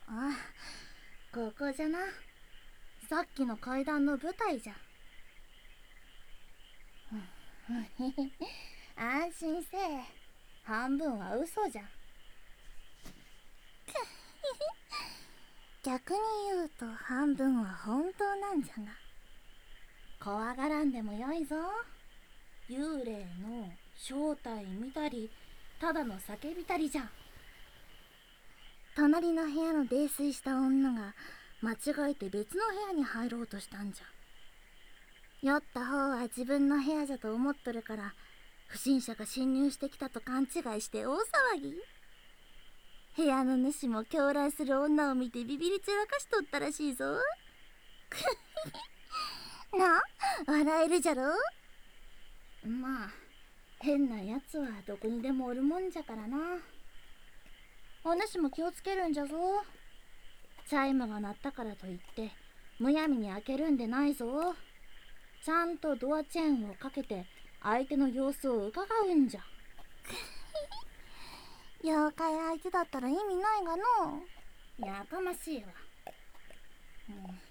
あ、ここじゃな。さっきの階段の舞台じゃ。安心せえ。半分は嘘じゃ。逆に言うと半分は本当なんじゃが。怖がらんでもよいぞ。幽霊の正体見たり、ただの叫びたりじゃ。隣の部屋の泥酔した女が間違えて別の部屋に入ろうとしたんじゃ。酔った方は自分の部屋じゃと思っとるから、不審者が侵入してきたと勘違いして大騒ぎ。部屋の主も狂乱する女を見てビビり散らかしとったらしいぞ。な、笑えるじゃろ。まあ変なやつはどこにでもおるもんじゃからな。お主も気をつけるんじゃぞ。チャイムが鳴ったからといってむやみに開けるんでないぞ。ちゃんとドアチェーンをかけて相手の様子を伺うんじゃ。妖怪相手だったら意味ないがの。やかましいわ。